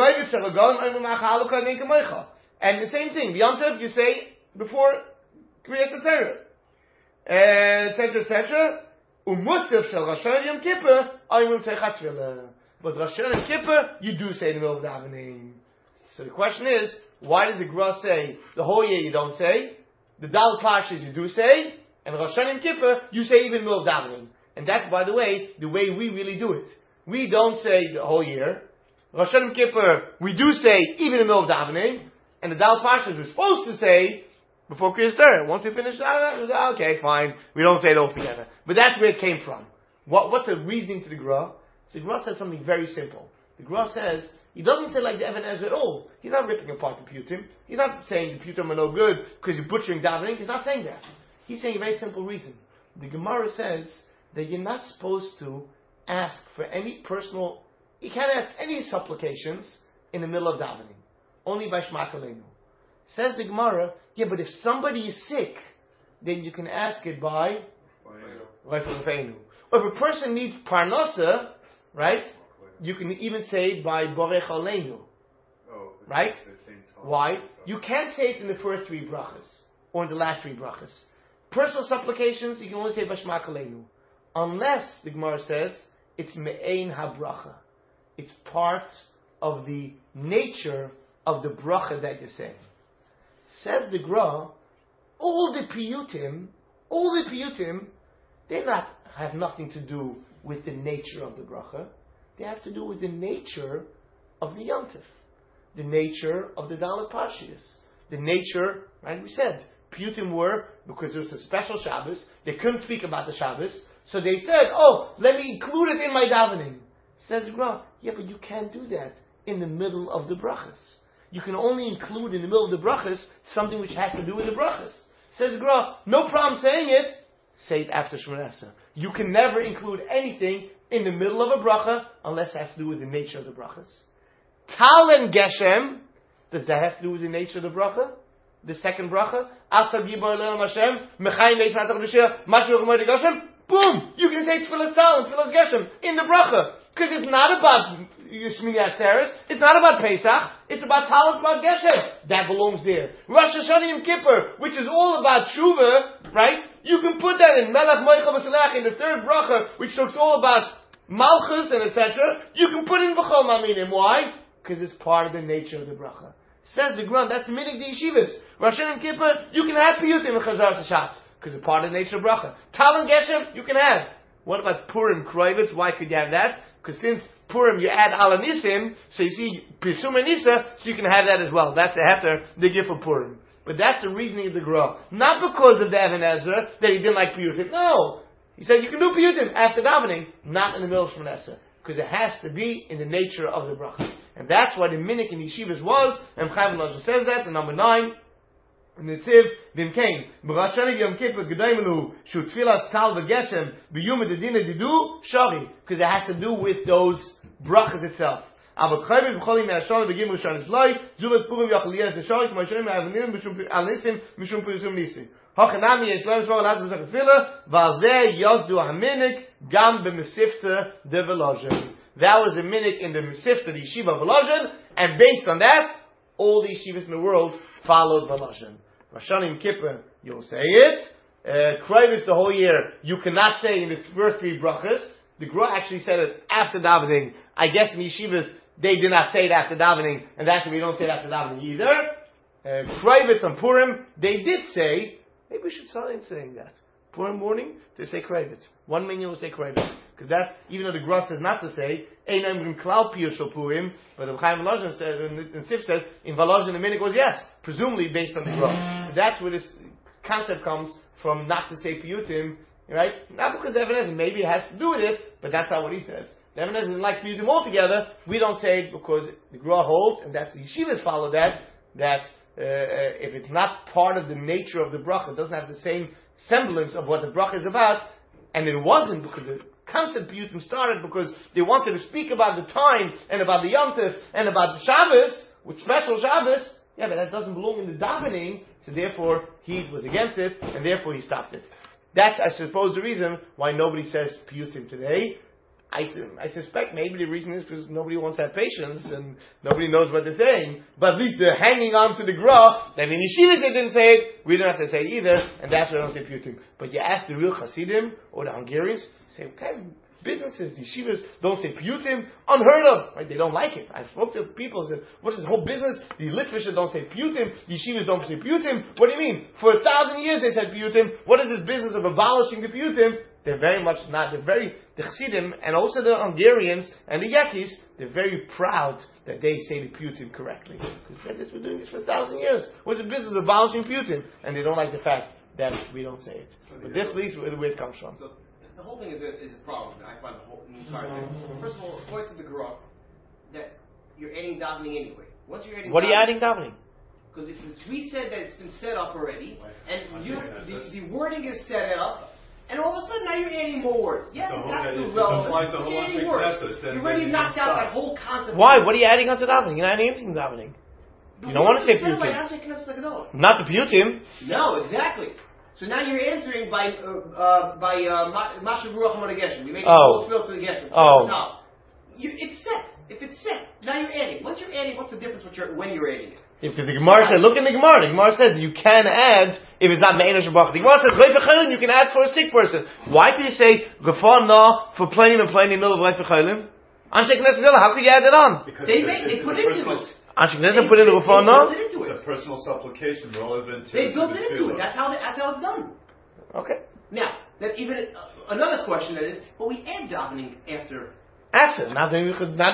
And the same thing, Yom Tov you say before Kriyas Torah. Etc., etc. Umusaf shel Rosh Hashanah Yom Kippur, Oimrim Teichat Tefillah. But Rosh Hashanah and Kippur, you do say in the middle of davening. So the question is, why does the Gra say the whole year you don't say? The Daled Parshas you do say, and Rosh Hashanah and Kippur you say even in the middle of davening. And that's, by the way we really do it. We don't say the whole year. Rosh Hashanah and Kippur we do say even in the middle of davening, and the Daled Parshas we're supposed to say before Kriyas Torah. Once we finish that, okay, fine. We don't say it all together. But that's where it came from. What's the reasoning to the Gra? So the Gra says something very simple. The Gra says, he doesn't say like the Even Ezra at all. He's not ripping apart the piyutim. He's not saying the piyutim are no good because you're butchering davening. He's not saying that. He's saying a very simple reason. The Gemara says that you're not supposed to ask for any personal, you can't ask any supplications in the middle of davening. Only by Shema Aleinu. Says the Gemara, yeah, but if somebody is sick, then you can ask it by Rafeinu. Or if a person needs parnasa, right, you can even say by Borech Aleinu. Right? Why? You can't say it in the first 3 brachas, or in the last 3 brachas. Personal supplications, you can only say by Shema Aleinu. Unless, the Gemara says, it's me'ein habracha. It's part of the nature of the bracha that you're saying. Says the Gra, all the piyutim, they have nothing to do with the nature of the bracha. They have to do with the nature of the Yom Tov, the nature of the Daled Parshas, the nature, right? We said piyutim were because there was a special Shabbos. They couldn't speak about the Shabbos, so they said, "Oh, let me include it in my davening." Says the Gra, yeah, but you can't do that in the middle of the brachas. You can only include in the middle of the brachas something which has to do with the brachas. Says the Gra, no problem saying it. Say it after Shemoneh Esrei. You can never include anything in the middle of a bracha unless it has to do with the nature of the brachas. Tal and Geshem, does that have to do with the nature of the bracha? The second bracha? Boom! You can say Tfilas Tal and Tfilas Geshem in the bracha. Because it's not about Shmini Atzeres, it's not about Pesach, it's about Talis Bad Geshem. That belongs there. Rosh Hashanah Yom Kippur, which is all about Tshuva, right? You can put that in Melech Moicha V'Selech in the third bracha, which talks all about Malchus and etc. You can put in B'chol Maminim. Why? Because it's part of the nature of the bracha. Says the Gran, that's the minig the yeshivas. Rosh Hashanah Yom Kippur, you can have piyutim and Chazar Sashatz, because it's part of the nature of bracha. Tal and Geshem, you can have. What about Purim Kroivitz? Why could you have that? Because since Purim you add Ala Nisim, so you see Pirsum and Nisa, so you can have that as well. That's after the gift of Purim. But that's the reasoning of the Gra. Not because of the Even Ezra, that he didn't like piyutim. No! He said you can do piyutim after davening, not in the middle of Shemoneh Esrei. Because it has to be in the nature of the bracha. And that's why the minhag in the yeshivas was, and Chaim Lodge says that, and number 9, in the Tziv, Vim Kain, B'Rashani Yom Kippur, Gedaymenu, Shu Tfilas Tal V'Geshem, B'Yum Edina Didu, Shari, because it has to do with those brachas itself. Aber Chayvim B'Cholim Me'ashon B'Gim Rishon Shloi, Zulat Purim Yachaliyah Zeshari, K'Mashonim Me'avnim Al-Nisim, Mishum Purim Nisim. Hachanami Yeshloim Shvar Alad B'Zach Tfilah, V'Alzeh Yazdu HaMinhag, Gam B'Mesifta De Velozhin. That was the minhag in the Mesifta, the Yeshiva of Velozhin, and based on that, all the yeshivas in the world followed Velozhin. Rashanim Kippur, you'll say it. Krayvis the whole year, you cannot say in the first 3 brachas. The Gra actually said it after davening. I guess in yeshivas, they did not say it after davening, and that's why we don't say it after davening either. Krayvis on Purim, they did say, maybe we should start saying that. Purim morning, they say Krayvis. One minion will say Krayvis. Because that, even though the Gra says not to say, Einam Klal Piyush Purim, but the Chaim Velozhin says, and Sif says, in Velozhin the minhag was yes, presumably based on the Gra. So that's where this concept comes from, not to say Piyutim, right? Not because the Evan maybe it has to do with it, but that's not what he says. The Evan doesn't like Piyutim altogether. We don't say it because the Gra holds, and that's the yeshivas follow that if it's not part of the nature of the bracha, it doesn't have the same semblance of what the bracha is about, and it wasn't because the concept Piyutim started because they wanted to speak about the time and about the Yom Tov and about the Shabbos with special Shabbos. Yeah, but that doesn't belong in the davening, so therefore he was against it, and therefore he stopped it. That's, I suppose, the reason why nobody says Piyutim today. I suspect maybe the reason is because nobody wants to have patience and nobody knows what they're saying. But at least they're hanging on to the Gra. Then in yeshivas they didn't say it. We don't have to say it either, and that's why I don't say Piyutim. But you ask the real Hasidim or the Hungarians, say, what kind of businesses? The yeshivas don't say Piyutim? Unheard of. Right? They don't like it. I spoke to people and said, what is this whole business? The Litvishes don't say Piyutim. The yeshivas don't say Piyutim. What do you mean? For 1,000 years they said Piyutim. What is this business of abolishing the Piyutim? They're very much not. The Chassidim and also the Hungarians and the Yekkis, they're very proud that they say the Piyutim correctly. They said this, we're doing this for 1,000 years. What's the business of abolishing Piyutim? And they don't like the fact that we don't say it. But this leads where it comes from. So the whole thing is a problem. I find the whole entire thing. First of all, according to the Gra, that you're adding davening anyway. Once you're adding, what are you adding davening? Because if we said that it's been set up already, and the wording is set up. And all of a sudden, now you're adding more words. Yeah, that's still relevant. You're adding words. You already knocked out that whole concept. Why? What are you adding onto davening? You're not adding anything to davening. You don't want to say Piyutim. Not the Piyutim. No, exactly. So now you're answering by Masha Ruach HaModageshem. We make a full fill to the Geshem. No. It's set. If it's set, now you're adding. Once you're adding, what's the difference when you're adding it? Because the Gemara said, look in the Gemara. The Gemara says you can add if it's not Me'ena Shabbat. The Gemara says, you can add for a sick person. Why can you say Gefar Na for plain and plain in the middle of Reif V'Chaylim? Anshe Knesset Villa, how could you add it on? Because they put into this. Anshe Knesset put in the Gefar Na? It's a personal supplication relevant to they built it into it. That's how it's done. Okay. Now, then even another question that is, but we add davening after. Not doing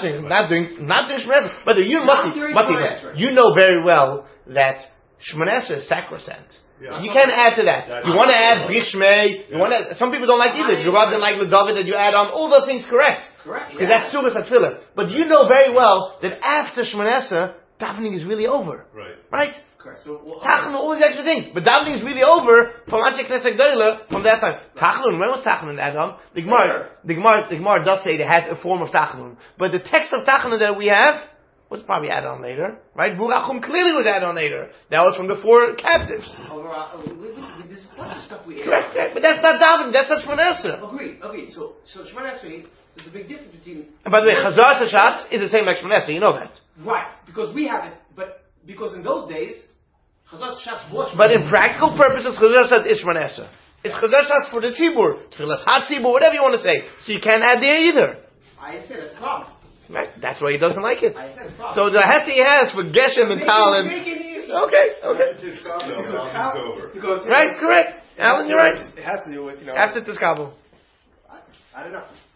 Shmoneh. But you know very well that Shmoneh is sacrosanct. Yeah. You can't add to that. You want to add Brich Shmei. You want to. Some people don't like either. You rather like David that you add on all those things. Correct. Because that's Sugas Atfilah. But you know very well that after Shmoneh, davening is really over. Right. Correct. So Tachlon, all these extra things, but davening is really over from Anshe Knesset Gdola from that time. Tachlon, when was Tachlon added on? The Gemara does say they had a form of Tachlon, but the text of Tachlon that we have was probably added on later, right? Burachum clearly was added on later. That was from the 4 captives. There's a bunch of stuff we add. Correct, but that's not davening. That's not Shmoneh. Agreed. So Shmoneh, there's a big difference between. And by the way, Chazar Sashatz is the same like Shmoneh. You know that, right? Because we have it, but because in those days. But in practical purposes, Chazar Shat is Shmoneh. It's Chazar Shat for the Tzibur, Tfilas Hat Tzibur, whatever you want to say. So you can't add there either. I said that's a problem. Right? That's why he doesn't like it. I said it's a problem. So the Heti has for Geshem and Tal and. Okay. Right, correct. Alan, you're right. It has to do with after Tiskabel. I don't know.